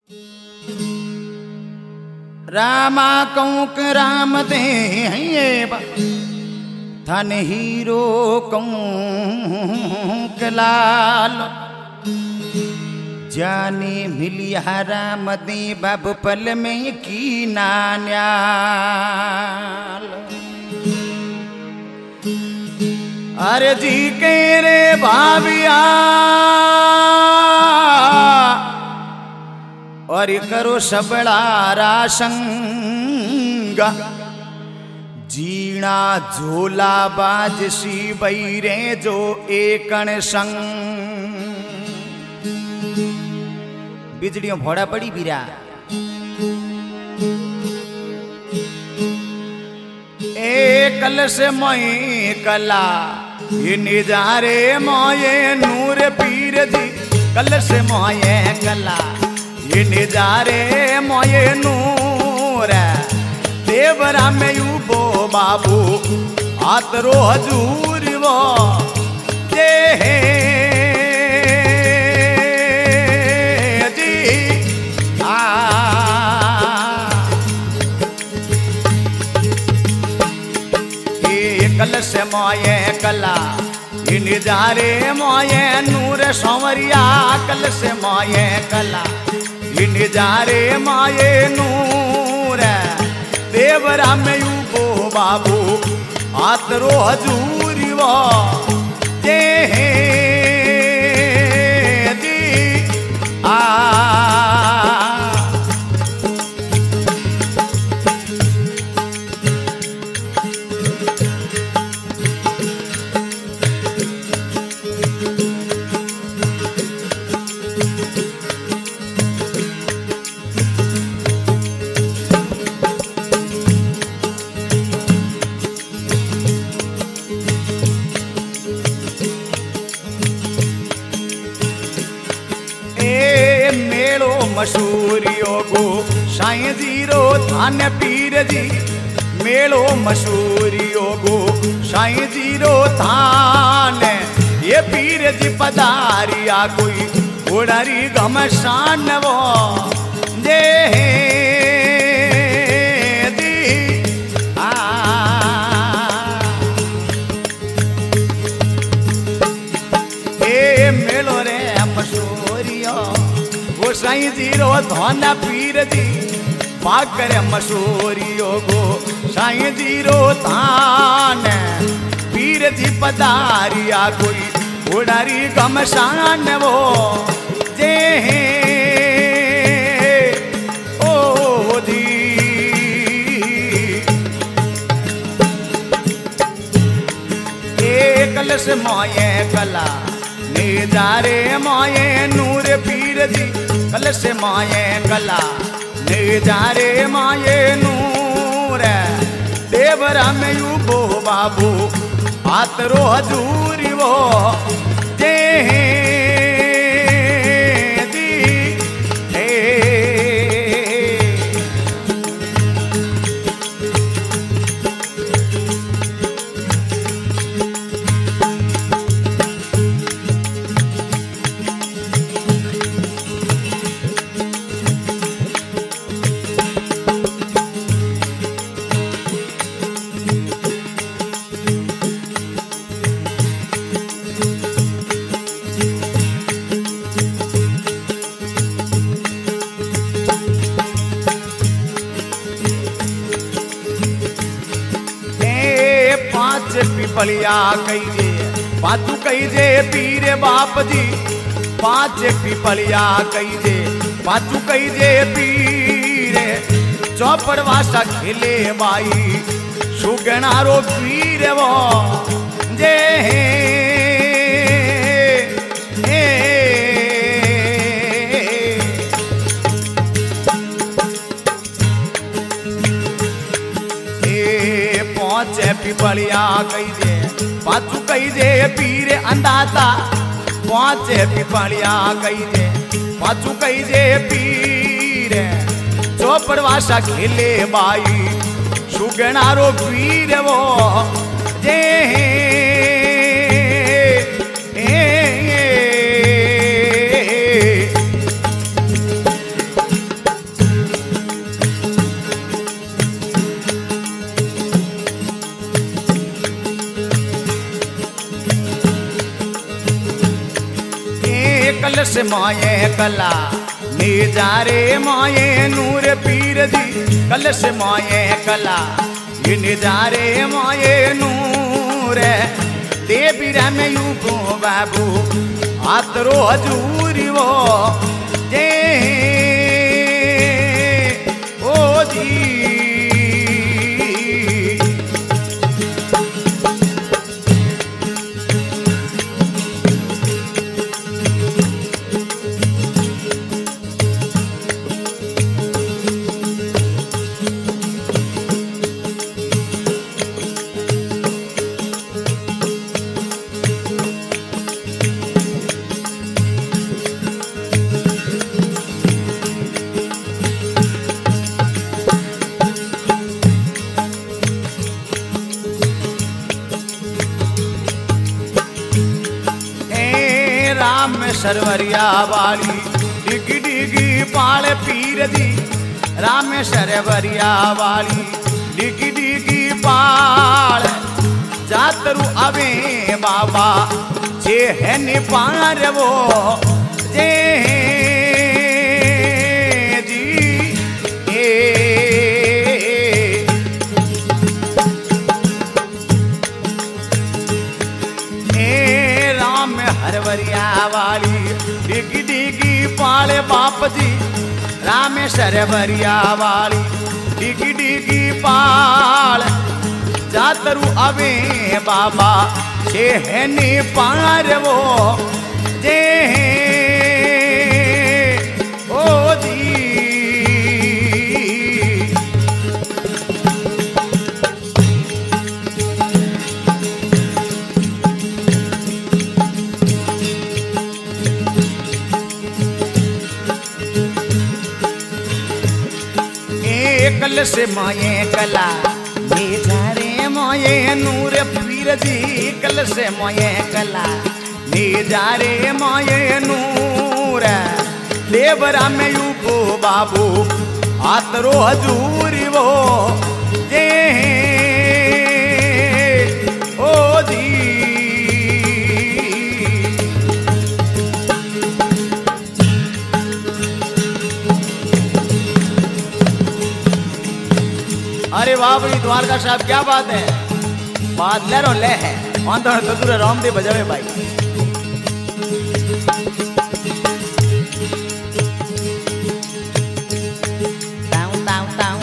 Rama cock Ram दे धन hero cock लाल जाने मिलिया राम दे बाब पल में की नान्याल। अरे जी के रे भाविया और करो सबड़ा रासंगा जीना झोला बाज सी बैरे जो एकण संग। बिजलियों भोड़ा पड़ी बीरा कल से मोए कला ये निजारे मोये नूर पीर जी कल से मोये कला ये निजारे मोये नूर देवरा में यूबो बाबू आतरो हजूर वो जे जी ये कल से मोये कला ये निजारे मोये नूर संवरिया कल से मोये कला ये निजारे माये नूर देवरा में यूबो बाबू आतरो हजूरी वो जे जी मशहूरियो गो साईं जीरो थान पीर जी मेलो मशहूरियो गो साईं जीरो थान ये पीर जी पधारिया कोई उड़ारी घमसान वो जे दी ए मेलो रे मशहूरियो साईं जीरो धन पीर जी पाकर मशहूरियो गो साईं जीरो थान पीर जी पधारिया कोई उड़ारी घमसान वो जे ओ दी कल से मोये कला निजारे मोये नूर पीर जी कल से माये कला निजारे माये नूर देवरा में यूबो बाबू आतरो हजूरी वो जे दी पिपलिया कईजे पातू कईजे पीर बाप जी पांच पिपलिया कईजे पातू कईजे पीर चौपड़ वासा खेले बाई सुगणारो पीर वो जे पिपलिया कईजे पाचू कईजे पीर अंदाता पांच पिपलिया कईजे पाचू कईजे पीर चौपड़ वासा खेले बाई सुगणारो पीर वो जे माये कला निजारे माये नूर पीर दी कलश माये कला ये निजारे माये नूर देवीरा में यूको बाबू आतरो हजूरी वो जे ओ जी सरवरिया वाली डिगी डिगी पाल पीर दी राम सरवरिया वाली डिगी डिगी पाल जातरू अवे बाबा जे है निपार वो जे जी राम हरवरिया वाली डिगी डिगी पाले बाप जी राम सरवरिया वाली डिगी डिगी पाल जातरू अवे बाबा छे है नी पार वो जे ओ जी कल से माये कला निजारे माये नूर पीर दी कल से माये कला निजारे माये नूर देवरा में यूको बाबू आतरो हजूरी वो जे ओ जी अरे वाह भाई द्वारका साहब क्या बात है बात ले रो ले है आंधर तदुर रामदेव बजावे भाई ताऊ ताऊ ताऊ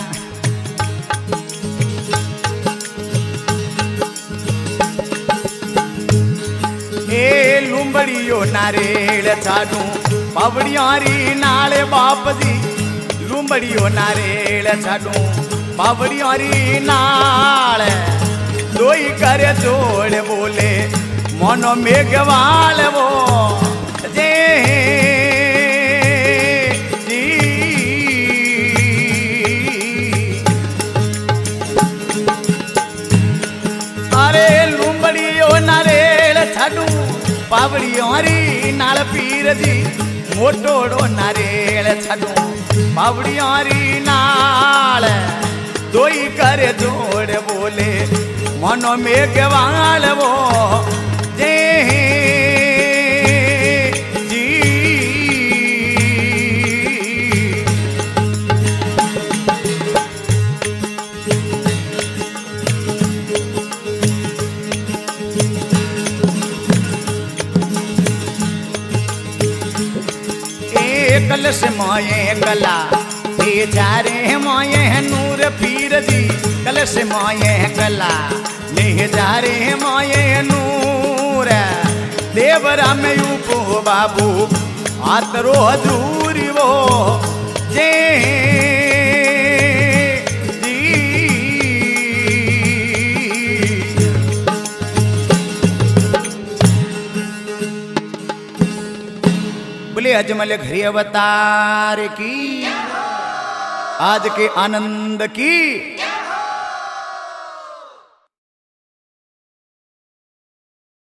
ए लुंबड़ियो नारेल छाडू बावड़ियारी नाले बाप जी लुंबड़ियो नारेल छाडू बावड़ियारी नाल दोई कर जोड़ बोले मनो मेघवाल वो जे जी अरे लुंबड़ियो नारेल छाडू बावड़ियारी नाल पीर दी मोटोड़ो नारेल छाडू बावड़ियारी नाल दोई कर जोड़ बोले मनो मेघवाल वो जे जी कल से माये कला जारे माये नूर पीर दी कल से माये कला ले जारे माये नूर देवरा में यूपो बाबू आतरो हजूरी वो जे जी बोले अजमल घरी अवतार की आज के आनंद की